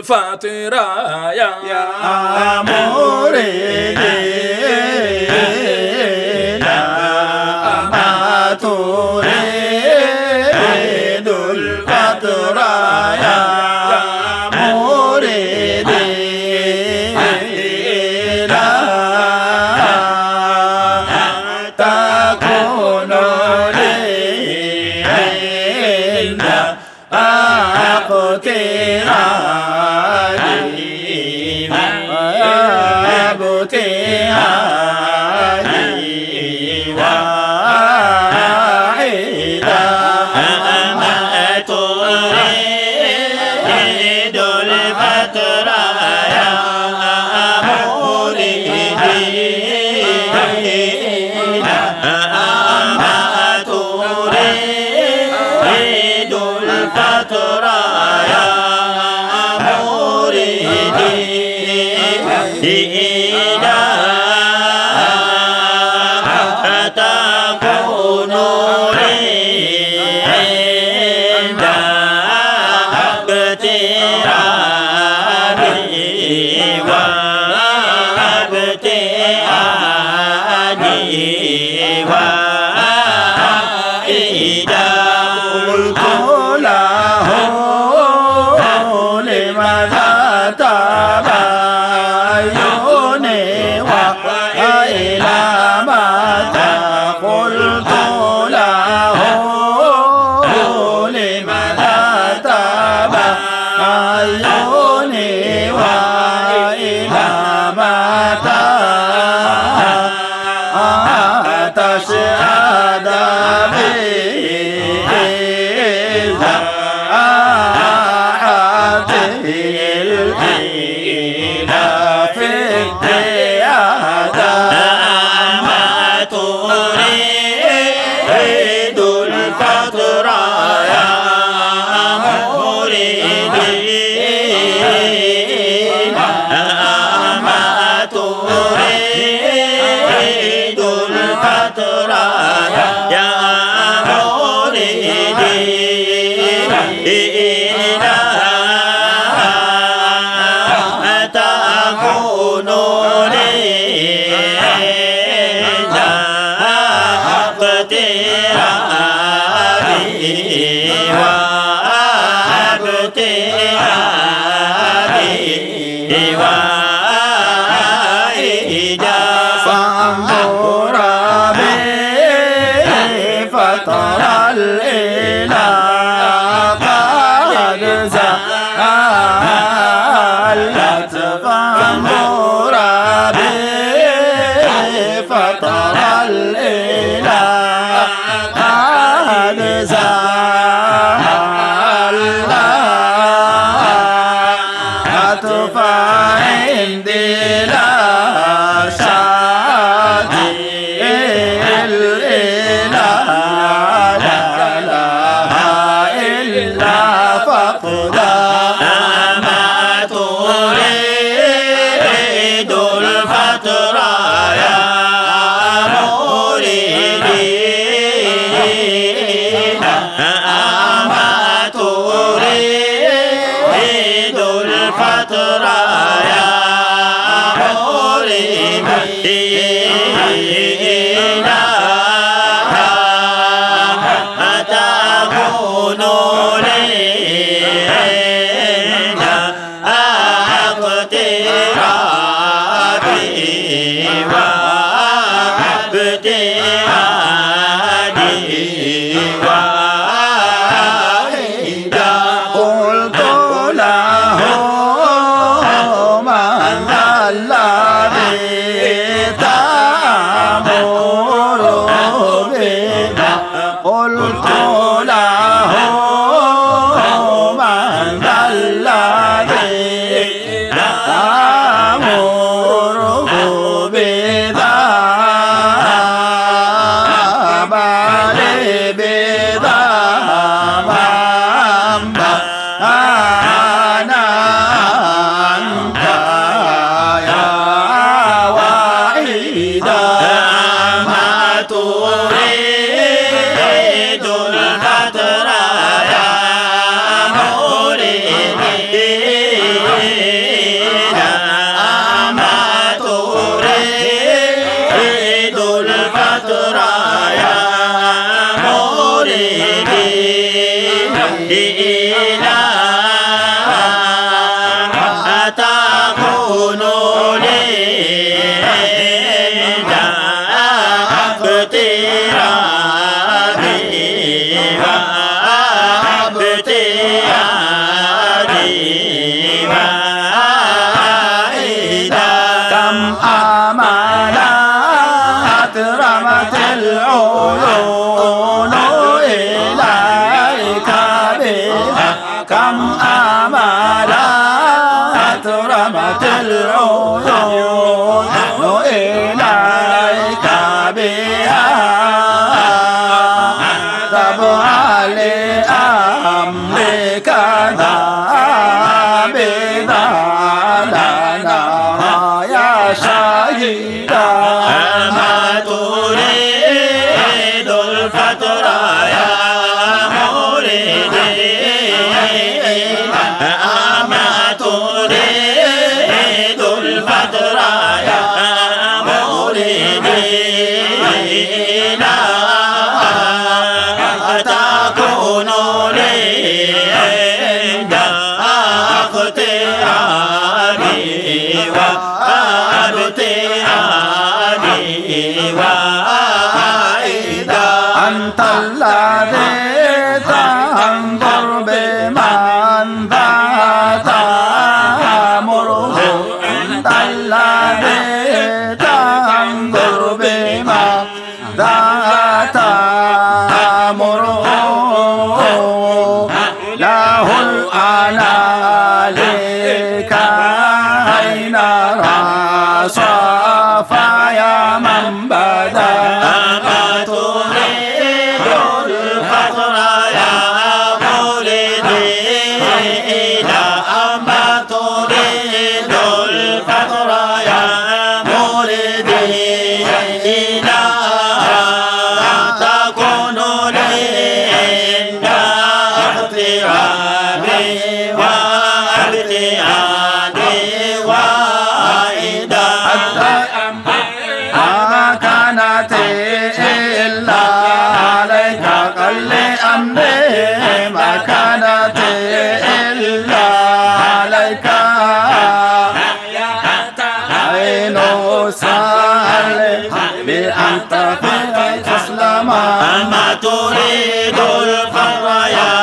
الفترة يا مريدنا ما تريد الفترة يا مريدنا تكون لي عند ابتهالي واعدا ما تريد الفترة يا مريدنا ما تريد الفترة يا مريدنا تكون لي عند ابتهالي وابتهالي واعدا قلت له لماذا تبايني وإلى متى قلت له لماذا تبايني وإلى متى تشهد بإذا الإله في الديادة ما تريد الفترة يا مريدنا ما تريد الفترة يا مريدنا تكون لي عند ابتهالي وابتهالي واعدا فانظر بي فترى الإله قد زالت فانظر بي فترى الإله قد زالت فعندي لا شادي الإله لا لها إلا فقدا ما تريد الفترة يا مريدنا ما تريد الفترة يا نامت العيون نحن إليك بها تبع لأمرك ذابذا لنا يا شهيدا ما تريد الفتر يا مريدي أما تريد الفتر يا مريدي لا تكون لي عند اختياري وابتعادي وإذا أنت الذي تنظر بمن ذات أمره أنت الذي تنظر بمن ذات أمره له الأعلى لك أين صافى يا من بدا أما تريد الفقر يا مولدي لا أما تريد الفقر يا مولدي لا تكون لي عند اغترابي وابتعادي وإذا ما كانت إلا عليك قل أمري ما كانت إلا عليك عين صالح بأن تفيد تسلم أما تريد الفقر يا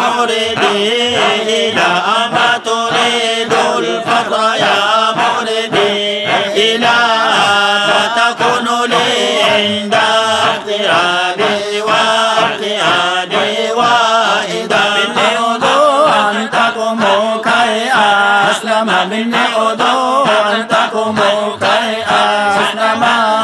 مريدي لا أما تريد الفقر يا مريدي إلى تكون لي عند اغترابي وابتعادي وإذا مني أدعو أن تقوم كي أسلم مني أدعو أن تقوم كي أسلم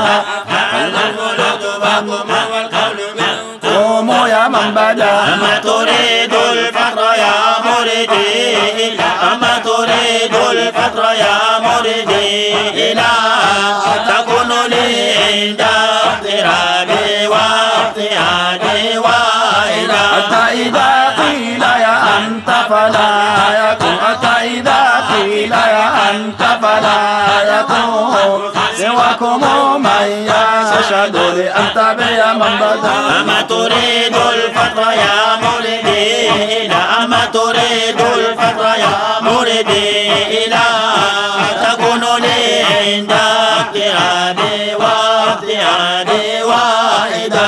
القلوب بكم والقول منكم قوموا يا من بدا أما تريد الفقر يا مريدي أما تريد الفقر يا مريدي إلى تكون لي عند اغترابي وابتعادي وإلى حتى إذا قيل يا أنت فلا يكون حتى إذا قيل يا أنت فلا يكون سواكم من يشهد لأنت بي من بدا أما تريد الفقر يا مريدي لا أما تريد الفقر يا مريدي إلى تكون لي عند اغترابي وابتعادي وإذا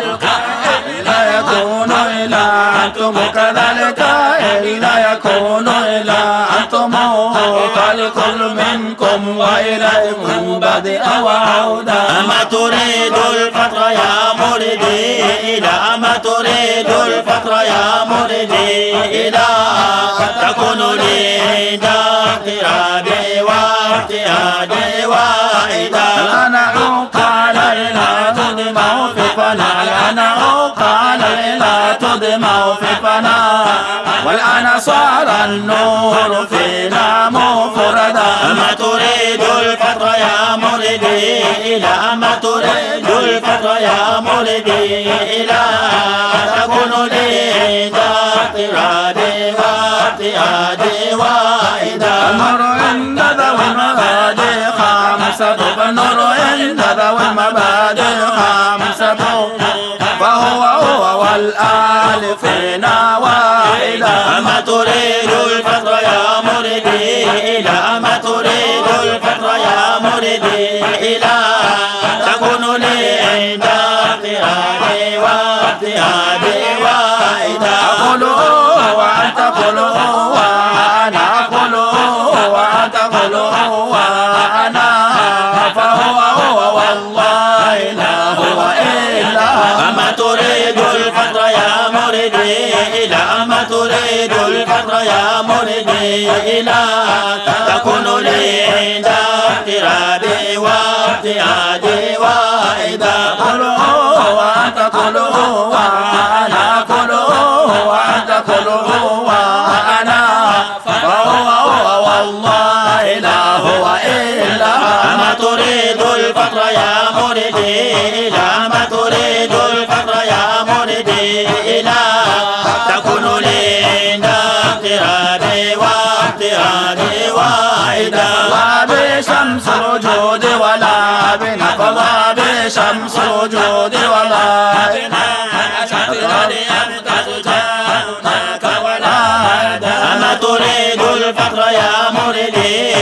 لا يكون إلا أنتم كذلك إلا يكون إلا أنتم فالكل منكم وإليكم بدء وعودا أما تريد الفقر يا مريدي إلى أما تريد الفقر يا مريدي إلى تكون لي عند اغترابي وابتعادي وإذا أنا أقال لا تدمع في فناء أنا أقال لا تدمع في فناء والآن صار النور فينا مفردا أما تريد الفقر يا مريدي إلى أما تريد الفقر يا مريدي إلى تكون لي عند اغترابي وابتعادي وإذا النور عند ذوي المبادئ خمسة فالنور عند ذوي المبادئ خمسة فهو هو والآلفين واحدا أما تريد الفقر يا مريدي إلى أما تريد الفقر يا مريدي إلى تكون لي عند اغترابي وابتعادي وإذا أقول وأنت قل وأنا أقول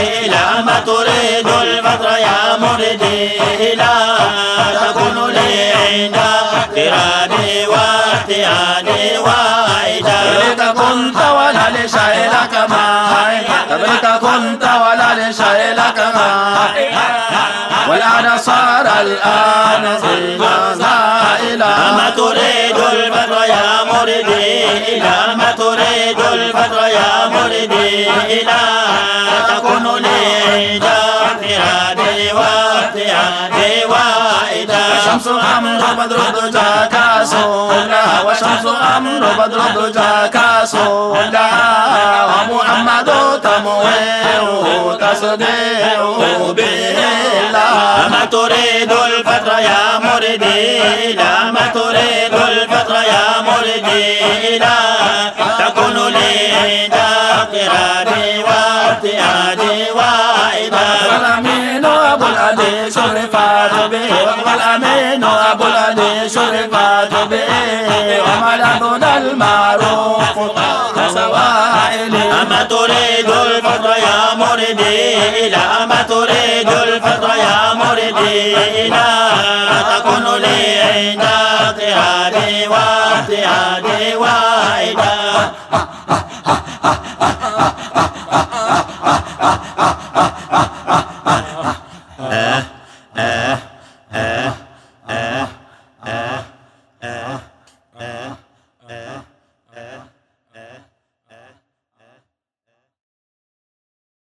لا ما تريد الفترة يا مردي لا تكون لي عند اقترابي واقتيادي وعيدا قبلك كنت ولا لشيلك معي قبلك كنت ولا لشيلك معي والآن صار الآن زائلا ما تريد الفترة يا مردي لا ما تريد الفترة يا مردي لا تكون لي عند اقترابي واقتيادي وعيدا وشمس أمر بدر الدجى كاسولا وشمس أمر بدر الدجى كاسولا ومحمد تمويه تصديع بالله ما تريد الفترة يا مردي لا ما تريد الفترة يا مردي لا تكون لي عند اقترابي واقتيادي وعيدا والأمين أبو العلي شرفات به والأمين أبو العلي شرفات به وملكنا المعروف سوائلي أما تريد الفترة يا مردي لا ما تريد الفترة يا مردي لا تكون لي عند اقترابي واقتيادي وعيدا